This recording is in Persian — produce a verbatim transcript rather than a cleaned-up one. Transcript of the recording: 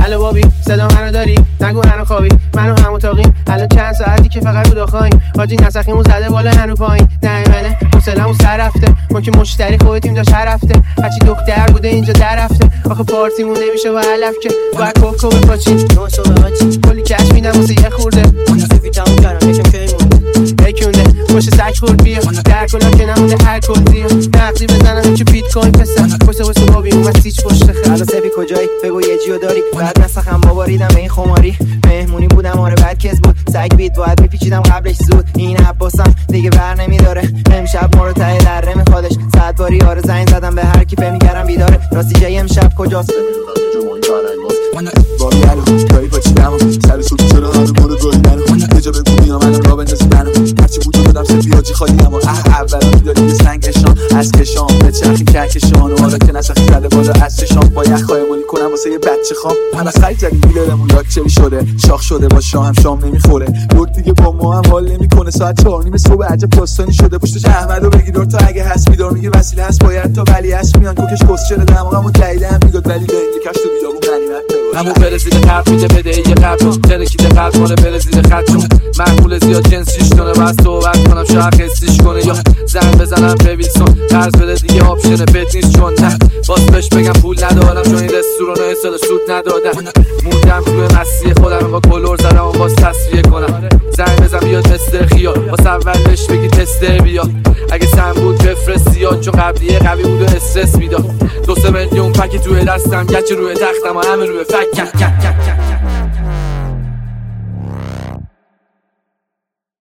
الو بابی صدا منو داری؟ نگو هنو خوابی منو هم اتاقیم الان چند ساعتی که فقط رو داخاییم حاجی نسخیمون زده بالا هنو پایین نمیمنه حوصله‌مون سر رفته ما که مشتری خودتیم داشت هر هفته هرچی دختر بوده اینجا در رفته آخه پارتیمون نمیشه و علف که باید کوکو بپاچی نو صبح حاجی کلی کش میدم واسه یه خورده سفی تموم کردم یکم کی مونده بکونده پشت سگ خورد بیا در کلا که نمونده هر کلزی نقدی بزنم که بیت کوین پسر پشت واسه بابی اومد سیچ پشت خر الان سفی کجایی بگو یه جیو داری بعد نسخم بابا ریدم به این خماری مهمونی بودم آره بعد کس بود سگ بیت باید میپیچیدم قبلش زود این عباسم دیگه ور نمیداره امشب ما رو ته دره میخوادش صد باری آره زنگ زدم به هر کی میگردم بیداره راستی جای امشب کجاست بابی الو جایی با چیدم سر سوت چرا همه ما رو گاهیدن یه بگو میام الان را بندازی منو هرچی بود دادم سفی حاجی خالی اما اه اولا میداری یه سنگشان از کشان به چرخی کهکشان و حالا که نسخی زده بالا از چشان با یخ خایمانی کنم واسه یه بچه خام من از خرید زدیم بیلرمون لاک چوی شده شاخ شده با شام شام نمیخوره برد دیگه با ما هم حال نمیکنه ساعت چهار نیم صبح عجب داستانی شده پشتش احمدو بگیر تا اگه هست بیدار میگه وسیله هست باید تا ولی هست میان کوکش کسچره دماغمو جیدم میگاد ولی به این کشت و بیابون غنیمت همون برزیل قلب میده بده یه قلب ترکیده قلب مال برزیل خط چون محمول زیاد جنسیش کنه بس صحبت کنم شاید حسیش کنه یا زنگ بزنم به ویلسون قرض بده دیگه آپشن بد نیست چون نه باز بهش بگم پول ندارم چون این رستوران سال سود ندادن موندم توی مسیح خودم با کلور زدم باز تصفیه کنم زنگ بزن بیاد مستر خیال باز اولش بگی تسته بیا اگه سم بود بفرستی یا چون قبلیه قوی بود و استرس میداد دو سه میلیون پکی توی دستم گچ روی تختم و همه روی فک